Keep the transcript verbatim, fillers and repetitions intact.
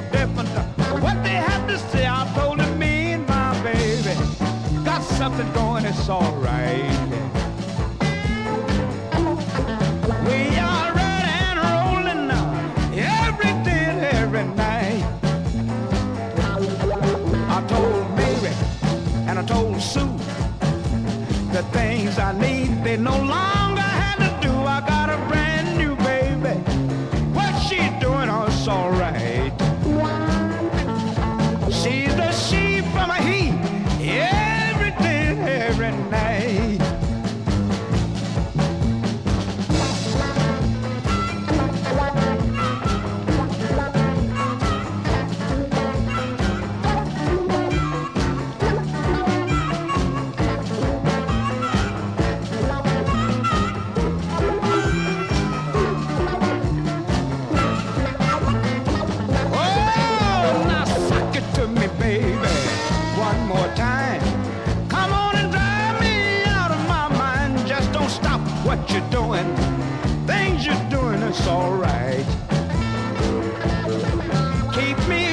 different. What they have to say, I told them me and my baby got something going, it's alright. We are ready and rolling now, every day and every night. I told Mary and I told Sue the things I need, they no longer had to do. I got a brand new baby. What she's doing, oh, it's alright. She's the she from a he, every day, every night. What you're doing, things you're doing, it's all right. Keep me